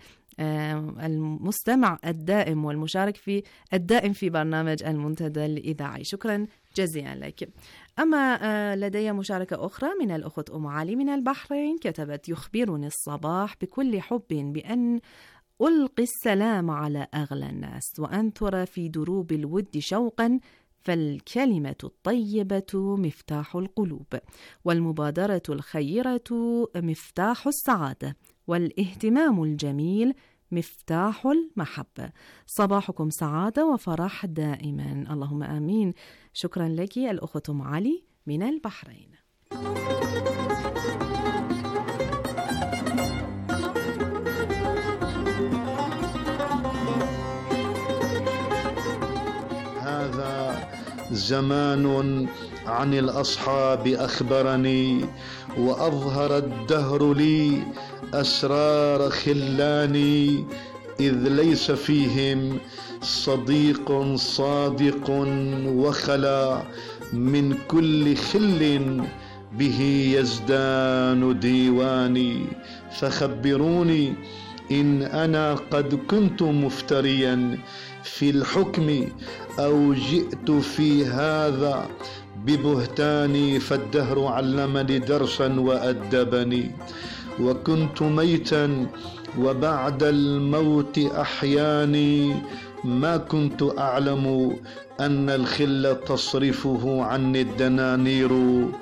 S8: المستمع الدائم والمشارك الدائم في برنامج المنتدى الإذاعي. شكرا جزيلا لك. أما لدي مشاركة أخرى من الأخت أم علي من البحرين، كتبت: يخبرني الصباح بكل حب بأن ألقي السلام على أغلى الناس، وأنثر في دروب الود شوقا، فالكلمة الطيبة مفتاح القلوب، والمبادرة الخيرة مفتاح السعادة، والاهتمام الجميل مفتاح المحبة. صباحكم سعادة وفرح دائما، اللهم آمين. شكرا لك الأخت أم علي من البحرين.
S12: هذا زمان عن الأصحاب أخبرني، وأظهر الدهر لي أسرار خلاني، إذ ليس فيهم صديق صادق وخلا، من كل خل به يزدان ديواني. فخبروني إن أنا قد كنت مفتريا في الحكم، أو جئت في هذا ببهتاني، فالدهر علمني درسا وأدبني. وكنت ميتا وبعد الموت أحياني، ما كنت أعلم أن الخل تصرفه عني الدنانير.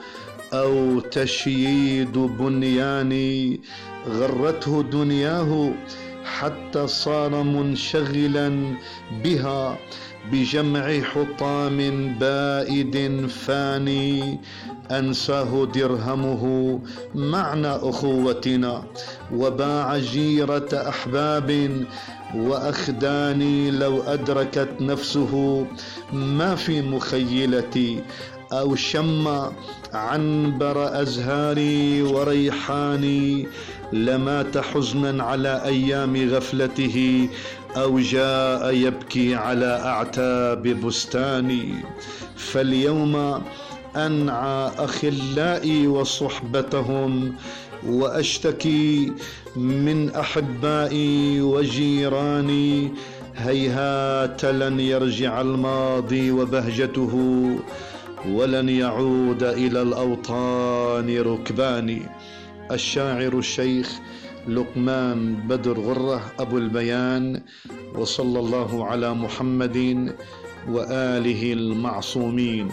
S12: أو تشييد بنيان، غرته دنياه حتى صار منشغلا بها بجمع حطام بائد فاني. أنساه درهمه معنى أخوتنا، وباع جيرة أحباب وأخداني. لو أدركت نفسه ما في مخيلتي، أو شم عنبر أزهاري وريحاني، لمات حزنا على أيام غفلته، أو جاء يبكي على أعتاب بستاني. فاليوم أنعى أخلائي وصحبتهم، وأشتكي من أحبائي وجيراني. هيهات لن يرجع الماضي وبهجته، ولن يعود إلى الأوطان ركباني. الشاعر الشيخ لقمان بدر غرة أبو البيان، وصلى الله على محمد وآله المعصومين.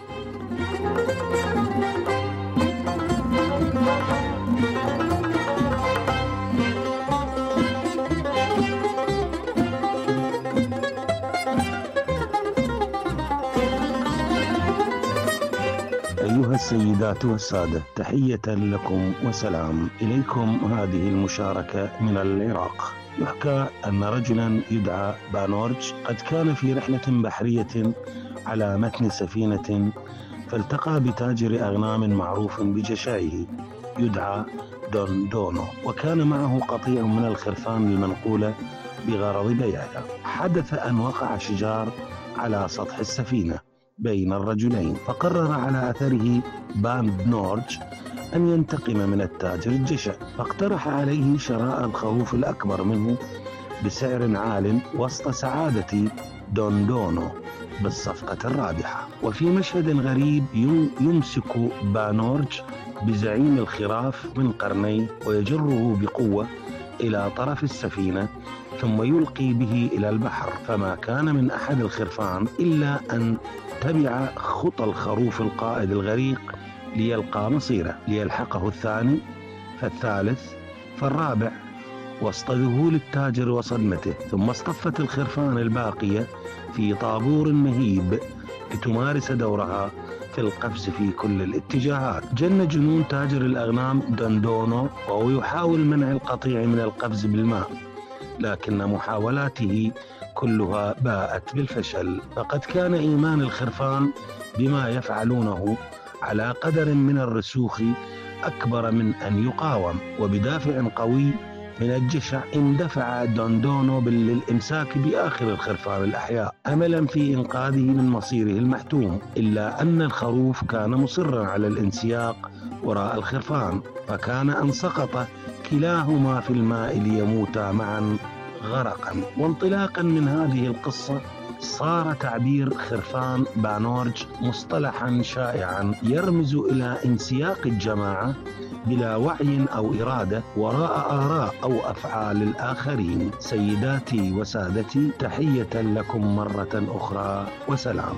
S13: أيها السيدات والسادة، تحية لكم وسلام إليكم. هذه المشاركة من العراق. يحكى أن رجلا يدعى بانورج قد كان في رحلة بحرية على متن سفينة، فالتقى بتاجر أغنام معروف بجشائه يدعى دوندونو، وكان معه قطيع من الخرفان المنقولة بغرض بيعها. حدث أن وقع شجار على سطح السفينة بين الرجلين، فقرر على أثره بانورج أن ينتقم من التاجر الجشع، فاقترح عليه شراء الخروف الأكبر منه بسعر عال وسط سعادة دوندونو بالصفقة الرابحة. وفي مشهد غريب يمسك بانورج بزعيم الخراف من قرنيه ويجره بقوة إلى طرف السفينة، ثم يلقي به إلى البحر. فما كان من أحد الخرفان إلا أن تبع خطى الخروف القائد الغريق ليلقى مصيره، ليلحقه الثاني فالثالث فالرابع، وسط ذهول التاجر وصدمته. ثم اصطفت الخرفان الباقية في طابور مهيب لتمارس دورها في القفز في كل الاتجاهات. جن جنون تاجر الأغنام دوندونو وهو يحاول منع القطيع من القفز بالماء، لكن محاولاته كلها باءت بالفشل. فقد كان إيمان الخرفان بما يفعلونه على قدر من الرسوخ أكبر من أن يقاوم، وبدافع قوي من الجشع اندفع دوندونو للإمساك بآخر الخرفان الأحياء أملا في إنقاذه من مصيره المحتوم، إلا أن الخروف كان مصرا على الانسياق وراء الخرفان، فكان أن سقط كلاهما في الماء ليموتا معا غرقا. وانطلاقا من هذه القصة صار تعبير خرفان بانورج مصطلحا شائعا يرمز إلى انسياق الجماعة بلا وعي أو إرادة وراء آراء أو أفعال الآخرين. سيداتي وسادتي، تحية لكم مرة أخرى وسلام.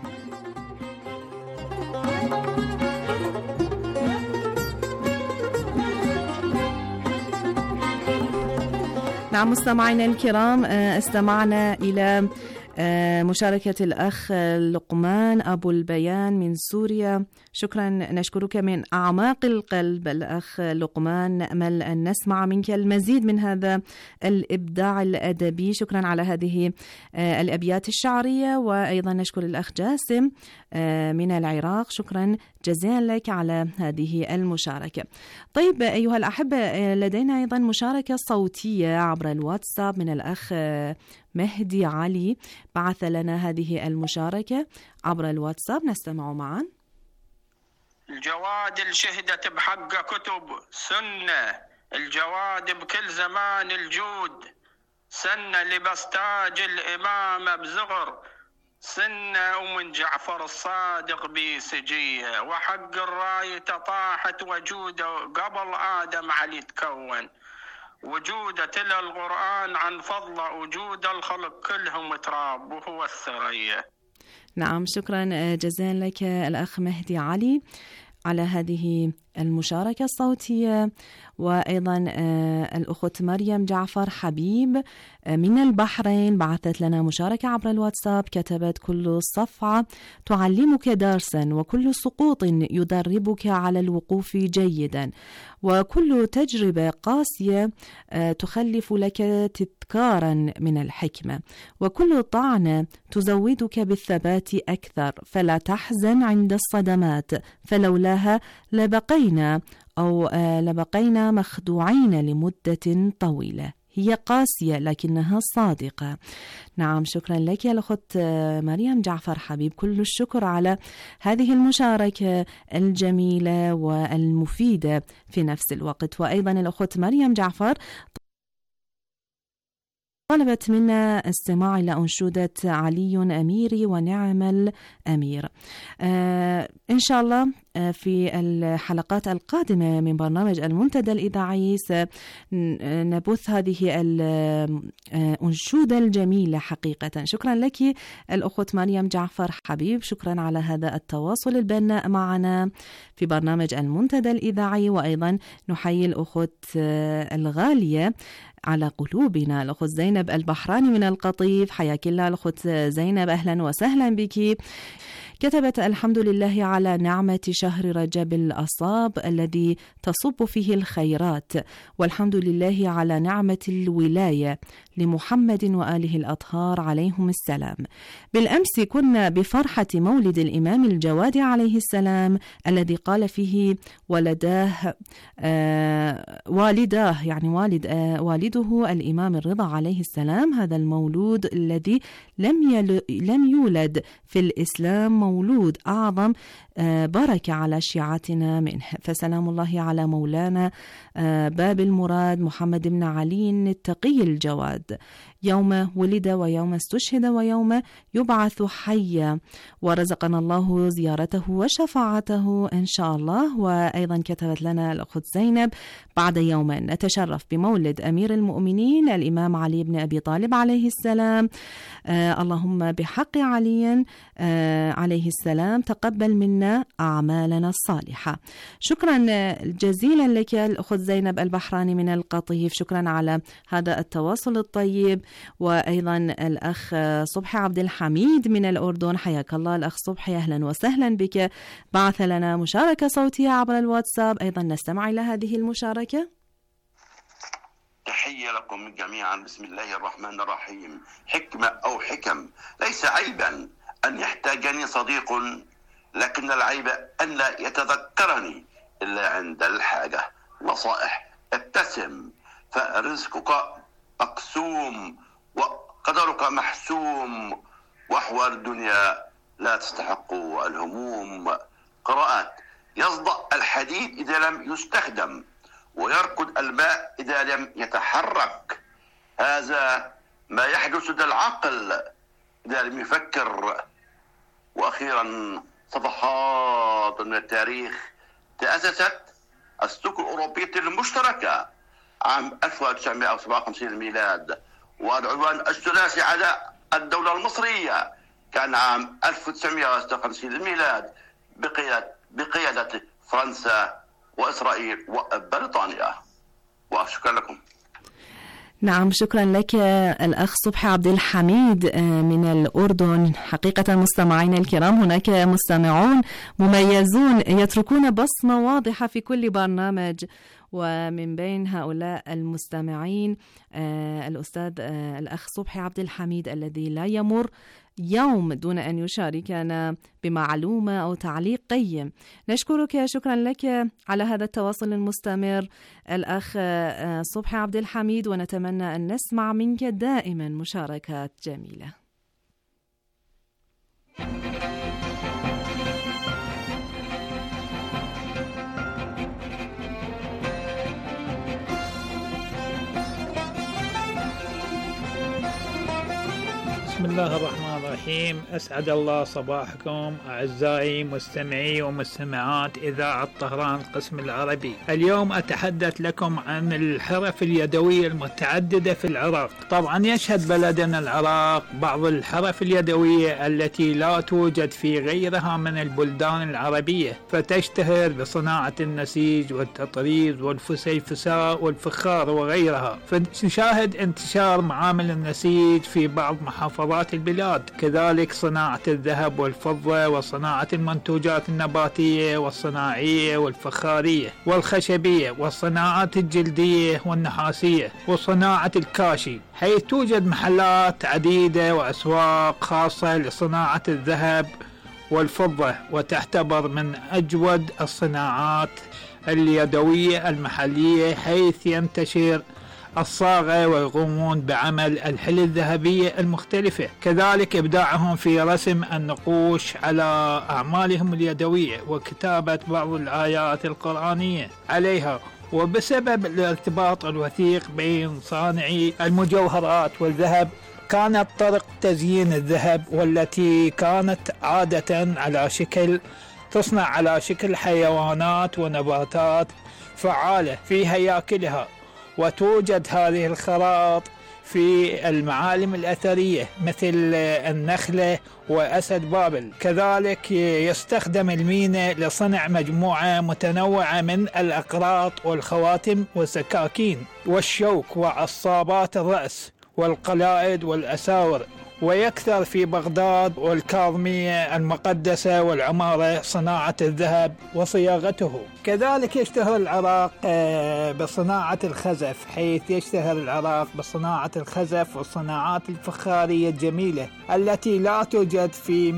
S8: نعم مستمعينا الكرام، استمعنا إلى مشاركة الأخ لقمان أبو البيان من سوريا. شكرا، نشكرك من أعماق القلب الأخ لقمان. نأمل أن نسمع منك المزيد من هذا الإبداع الأدبي. شكرا على هذه الأبيات الشعرية. وأيضا نشكر الأخ جاسم من العراق، شكرا جزيلا لك على هذه المشاركة. طيب أيها الأحبة، لدينا أيضا مشاركة صوتية عبر الواتساب من الأخ مهدي علي، بعث لنا هذه المشاركة عبر الواتساب، نستمع معا.
S14: الجواد الشهدت بحق كتب سنة، الجواد بكل زمان الجود سنة، لبس تاج الإمامة بزغر سنة، ومن جعفر الصادق بسجية، وحق الراية طاحت وجوده قبل آدم علي تكون، وجوده تلا القرآن عن فضله، وجود الخلق كلهم تراب وهو الثريا.
S8: نعم، شكرا جزيلا لك الأخ مهدي علي. على هذه المشاركة الصوتية. وأيضا الأخت مريم جعفر حبيب من البحرين بعثت لنا مشاركة عبر الواتساب، كتبت: كل صفعة تعلمك درسا، وكل سقوط يدربك على الوقوف جيدا، وكل تجربة قاسية تخلف لك تذكارا من الحكمة، وكل طعنة تزودك بالثبات أكثر، فلا تحزن عند الصدمات، فلولاها لبقينا مخدوعين لمدة طويلة. هي قاسية لكنها صادقة. نعم، شكرا لك يا الأخت مريم جعفر حبيب، كل الشكر على هذه المشاركة الجميلة والمفيدة في نفس الوقت. وأيضا الأخت مريم جعفر طلبت منا استماع إلى أنشودة علي أميري ونعم الأمير. إن شاء الله في الحلقات القادمة من برنامج المنتدى الإذاعي سنبث هذه الأنشودة الجميلة حقيقة. شكرا لك الأخت مريم جعفر حبيب، شكرا على هذا التواصل البناء معنا في برنامج المنتدى الإذاعي. وأيضا نحيي الأخت الغالية على قلوبنا الأخت زينب البحراني من القطيف، حياك الله الأخت زينب، أهلا وسهلا بك. كتبت: الحمد لله على نعمة شهر رجب الأصاب الذي تصب فيه الخيرات، والحمد لله على نعمة الولاية لمحمد وآله الأطهار عليهم السلام. بالأمس كنا بفرحة مولد الإمام الجواد عليه السلام الذي قال فيه والده والده الإمام الرضا عليه السلام: هذا المولود الذي لم يولد في الإسلام مولود أعظم بركة على شيعتنا منه، فسلام الله على مولانا باب المراد محمد بن علي التقي الجواد، يوم ولد ويوم استشهد ويوم يبعث حيا، ورزقنا الله زيارته وشفاعته إن شاء الله. وأيضا كتبت لنا الأخت زينب: بعد يومين نتشرف بمولد أمير المؤمنين الإمام علي بن أبي طالب عليه السلام، اللهم بحق علي عليه السلام تقبل منا أعمالنا الصالحة. شكرا جزيلا لك الأخت زينب البحراني من القطيف، شكرا على هذا التواصل الطيب. وأيضا الأخ صبحي عبد الحميد من الأردن، حياك الله الأخ صبحي، أهلا وسهلا بك، بعث لنا مشاركة صوتية عبر الواتساب. أيضا نستمع إلى هذه المشاركة.
S15: تحية لكم جميعا. بسم الله الرحمن الرحيم. حكمة أو حكم: ليس عيبا أن يحتاجني صديق، لكن العيب أن لا يتذكرني إلا عند الحاجة. نصائح: ابتسم فرزقك مقسوم وقدرك محسوم، وأحوال الدنيا لا تستحق الهموم. قراءات: يصدأ الحديد إذا لم يستخدم، ويركض الماء إذا لم يتحرك. هذا ما يحدث للعقل إذا لم يفكر. وأخيرا، صفحات من التاريخ: تأسست السوق الأوروبية المشتركة عام 1957 الميلاد، والعنوان الثلاثي على الدولة المصرية كان عام 1956 الميلاد بقيادة فرنسا وإسرائيل وبريطانيا. وشكرا لكم.
S8: نعم، شكرا لك الأخ صبحي عبد الحميد من الأردن. حقيقة مستمعين الكرام، هناك مستمعون مميزون يتركون بصمة واضحة في كل برنامج، ومن بين هؤلاء المستمعين الأستاذ الأخ صبحي عبد الحميد الذي لا يمر يوم دون أن يشاركنا بمعلومة أو تعليق قيم. نشكرك، شكرا لك على هذا التواصل المستمر الأخ صبحي عبد الحميد، ونتمنى أن نسمع منك دائما مشاركات جميلة.
S16: بسم الله الرحمن الرحيم. الرحيم. أسعد الله صباحكم أعزائي مستمعي ومستمعات إذاعة طهران القسم العربي. اليوم أتحدث لكم عن الحرف اليدوية المتعددة في العراق. طبعا يشهد بلدنا العراق بعض الحرف اليدوية التي لا توجد في غيرها من البلدان العربية، فتشتهر بصناعة النسيج والتطريز والفسيفساء والفخار وغيرها. فنشاهد انتشار معامل النسيج في بعض محافظات البلاد، كذلك صناعة الذهب والفضة وصناعة المنتوجات النباتية والصناعية والفخارية والخشبية والصناعات الجلدية والنحاسية وصناعة الكاشي، حيث توجد محلات عديدة وأسواق خاصة لصناعة الذهب والفضة، وتعتبر من أجود الصناعات اليدوية المحلية، حيث ينتشر الصاغة ويقومون بعمل الحلي الذهبية المختلفة، كذلك إبداعهم في رسم النقوش على أعمالهم اليدوية وكتابة بعض الآيات القرآنية عليها. وبسبب الارتباط الوثيق بين صانعي المجوهرات والذهب، كانت طرق تزيين الذهب والتي كانت عادة تصنع على شكل حيوانات ونباتات فعالة في هياكلها، وتوجد هذه الخرائط في المعالم الأثرية مثل النخلة وأسد بابل. كذلك يستخدم المينا لصنع مجموعة متنوعة من الأقراط والخواتم والسكاكين والشوك وعصابات الرأس والقلائد والأساور. ويكثر في بغداد والكاظمية المقدسة والعمارة صناعة الذهب وصياغته. كذلك يشتهر العراق بصناعة الخزف، حيث يشتهر العراق بصناعة الخزف والصناعات الفخارية الجميلة التي لا توجد في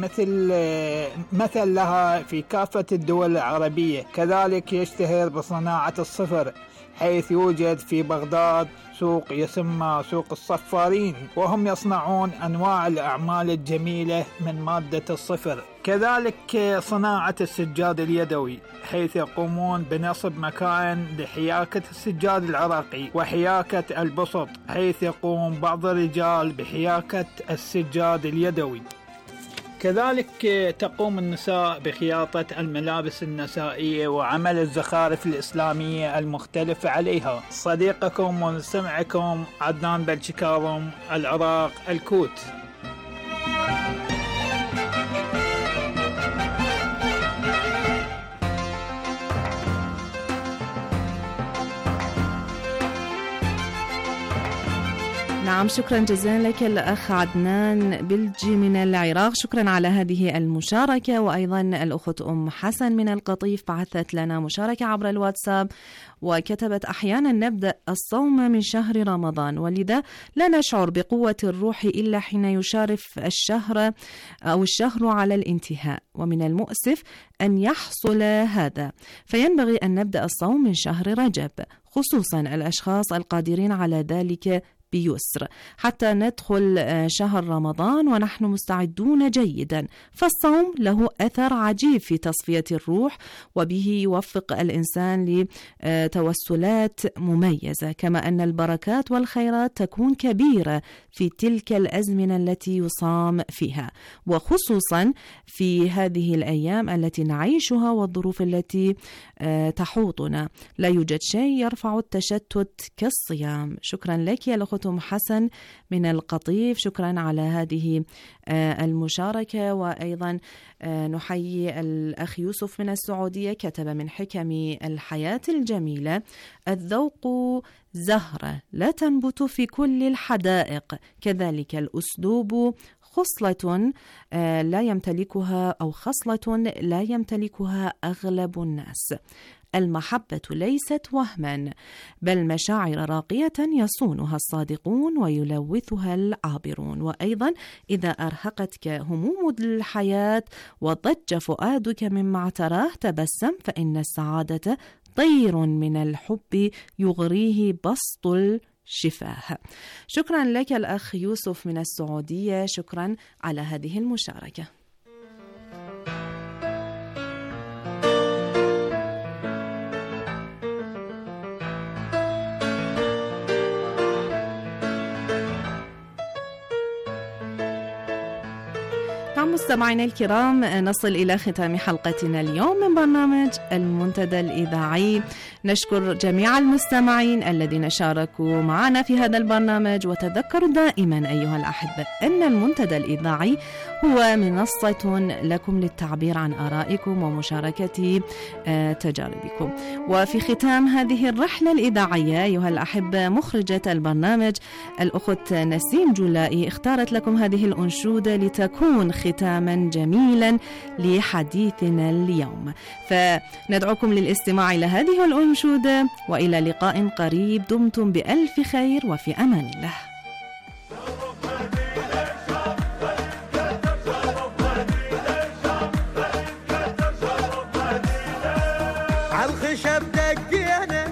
S16: مثل لها في كافة الدول العربية. كذلك يشتهر بصناعة الصفر، حيث يوجد في بغداد سوق يسمى سوق الصفارين، وهم يصنعون أنواع الأعمال الجميلة من مادة الصفر. كذلك صناعة السجاد اليدوي، حيث يقومون بنصب مكان لحياكة السجاد العراقي وحياكة البسط، حيث يقوم بعض الرجال بحياكة السجاد اليدوي. كذلك تقوم النساء بخياطة الملابس النسائية وعمل الزخارف الإسلامية المختلفة عليها. صديقكم ومستمعكم عدنان بلشكاظم، العراق، الكوت.
S8: نعم، شكرا جزيلا لك الأخ عدنان بلجي من العراق. شكرا على هذه المشاركة. وأيضا الأخت أم حسن من القطيف بعثت لنا مشاركة عبر الواتساب وكتبت: أحيانا نبدأ الصوم من شهر رمضان، ولذا لا نشعر بقوة الروح إلا حين يشارف الشهر على الانتهاء، ومن المؤسف أن يحصل هذا، فينبغي أن نبدأ الصوم من شهر رجب، خصوصا الأشخاص القادرين على ذلك بيسر، حتى ندخل شهر رمضان ونحن مستعدون جيدا. فالصوم له أثر عجيب في تصفية الروح، وبه يوفق الإنسان لتوسلات مميزة، كما أن البركات والخيرات تكون كبيرة في تلك الأزمنة التي يصام فيها، وخصوصا في هذه الأيام التي نعيشها والظروف التي تحوطنا. لا يوجد شيء يرفع التشتت كالصيام. شكرا لك يا الأخت أم حسن من القطيف، شكرا على هذه المشاركة. وأيضا نحيي الأخ يوسف من السعودية، كتب: من حكم الحياة الجميلة الذوق زهرة لا تنبت في كل الحدائق، كذلك الأسلوب خصلة لا يمتلكها أو خصلة لا يمتلكها أغلب الناس. المحبة ليست وهما، بل مشاعر راقية يصونها الصادقون ويلوثها العابرون. وأيضا إذا أرهقتك هموم الحياة وضج فؤادك مما اعتراه، تبسم، فإن السعادة طير من الحب يغريه بسط الشفاه. شكرا لك الأخ يوسف من السعودية، شكرا على هذه المشاركة. مستمعينا الكرام، نصل إلى ختام حلقتنا اليوم من برنامج المنتدى الإذاعي. نشكر جميع المستمعين الذين شاركوا معنا في هذا البرنامج، وتذكروا دائما أيها الأحبة أن المنتدى الإذاعي هو منصة لكم للتعبير عن آرائكم ومشاركة تجاربكم. وفي ختام هذه الرحلة الإذاعية أيها الأحبة، مخرجة البرنامج الأخت نسيم جولائي اختارت لكم هذه الأنشودة لتكون ختاما جميلا لحديثنا اليوم، فندعوكم للاستماع إلى هذه الأنشودة، وإلى لقاء قريب. دمتم بألف خير وفي أمان الله.
S17: عالخشب دقينا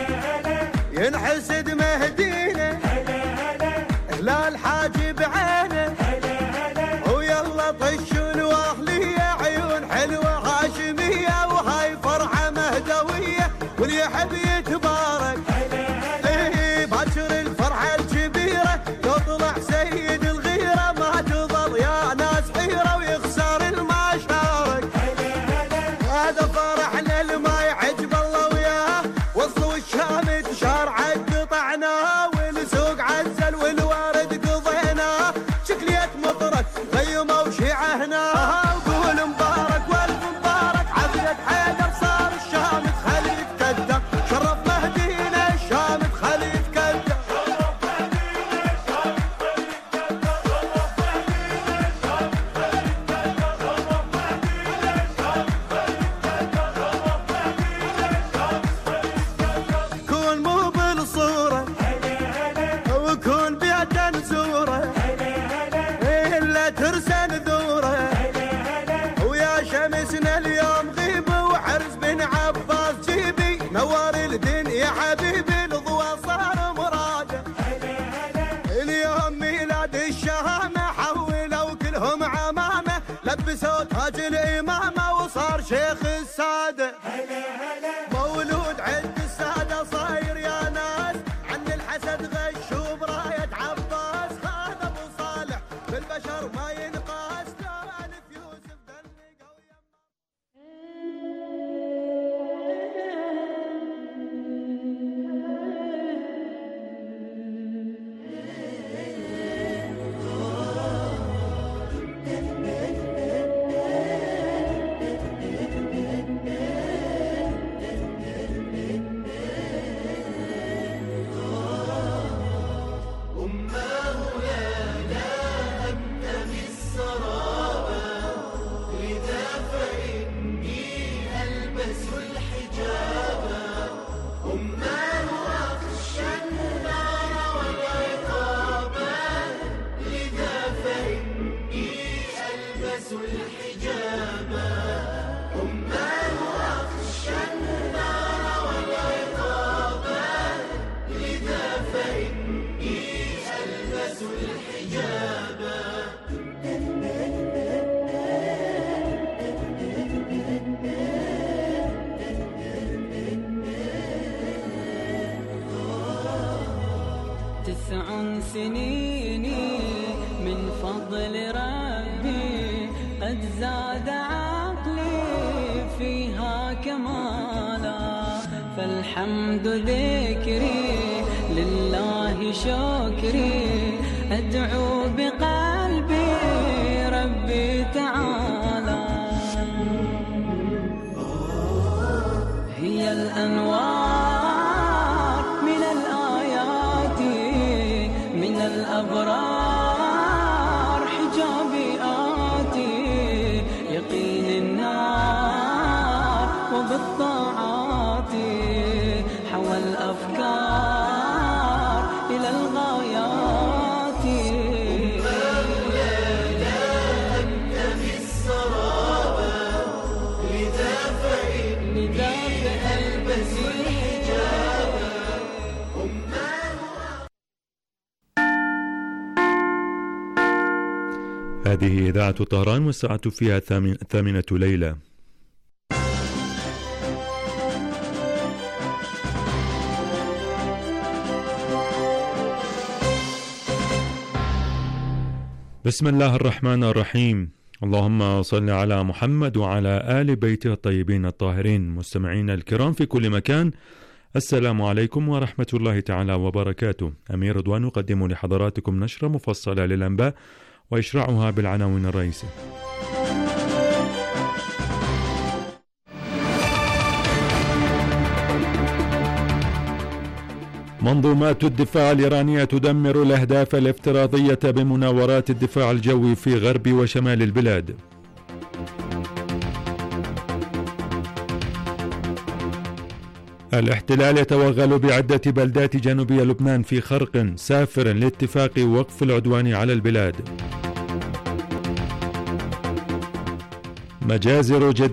S17: ينحسد مهدينا، لا الحاجب عينه ويلا طشون واهلية، عيون حلوة هاشمية وهاي فرحة مهدوية، واللي يحب يتبارك باكر الفرحة الكبيرة، تطلع سيد الغيرة ما تظل يا ناس حيرة ويخسر المشارك. هذا فرحنا الما يعجب الله وياه، وصلوا الشام تشارع قطعناه، والسوق عزل والوارد قضيناه، شكلية مطرك غيمة وشيعهناه، وقول مبارك والف مبارك عافية حيدر صار الشام تخلي يتكدر، شرف مهدينا الشام تخلي يتكدر. كون مو بالصورة وكون بيدا نزوره، إلا ترسل ذوره، ويا شمسنا اليوم غيبة وحرز بن عباس جيبي، نوار الدين يا حبيبي الضوى صار مراده. اليوم ميلاد الشهامة حولوا كلهم عمامة، لبسوا تاج الإمامة وصار شيخ السادة. مولود عند السادة صاير يا ناس، عن الحسد غشوا براية عباس، هذا ابو صالح بالبشر ما ينقاس، لا الف يوسف ذنقوا
S18: سنيني من فضل ربي قد زاد عقلي فيها كمالا، فالحمد ذكري لله شكري، أدعو بقلبي ربي تعالى. هي الأنوار من الآيات من الأبرار، حجابي آتي يقين النار، وبالطاعات حوى الأفكار إلى الغايات. أنت في السرابة لذا فألبس الحجاب.
S1: هذه إذاعة طهران والساعة فيها 8 ليلة. بسم الله الرحمن الرحيم، اللهم صل على محمد وعلى آل بيته الطيبين الطاهرين. مستمعينا الكرام في كل مكان، السلام عليكم ورحمة الله تعالى وبركاته. أمير رضوان يقدم لحضراتكم نشرة مفصلة للأنباء ويشرعها بالعناوين الرئيسية. منظومات الدفاع الإيرانية تدمر الأهداف الافتراضية بمناورات الدفاع الجوي في غرب وشمال البلاد. الاحتلال يتوغل بعدة بلدات جنوبي لبنان في خرق سافر لاتفاق وقف العدوان على البلاد. مجازر جديدة